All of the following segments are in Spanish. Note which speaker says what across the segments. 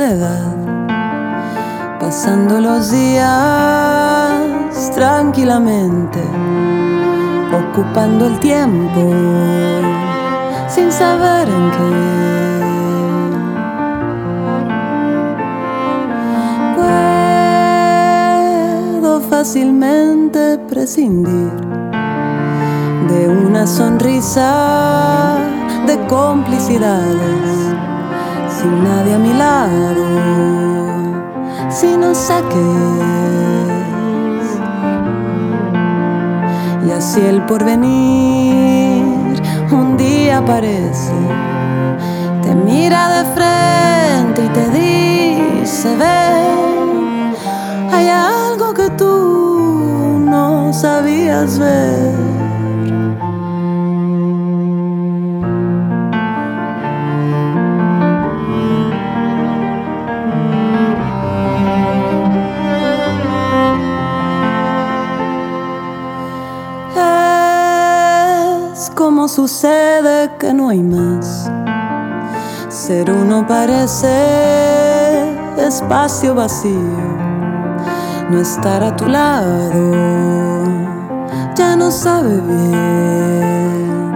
Speaker 1: soledad, pasando los días tranquilamente, ocupando el tiempo sin saber en qué. Puedo fácilmente prescindir de una sonrisa, de complicidades, sin nadie a mi lado, si no sé qué es. Y así el porvenir un día aparece, te mira de frente y te dice: ven, hay algo que tú no sabías ver. Como sucede que no hay más, ser uno parece espacio vacío, no estar a tu lado ya no sabe bien.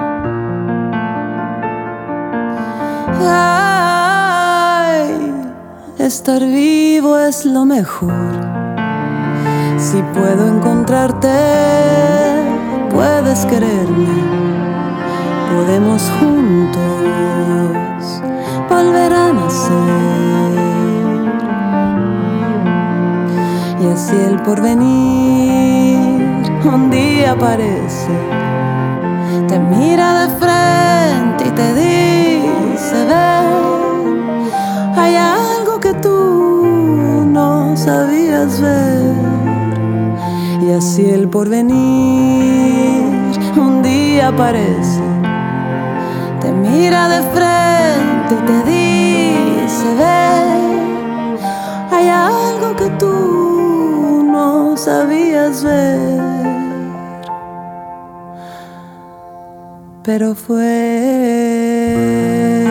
Speaker 1: Ay, estar vivo es lo mejor. Si puedo encontrarte, puedes quererme, podemos juntos volver a nacer. Y así el porvenir un día aparece, te mira de frente y te dice: ven, hay algo que tú no sabías ver. Y así el porvenir un día aparece, te mira de frente y te dice: ven, hay algo que tú no sabías ver. Pero fue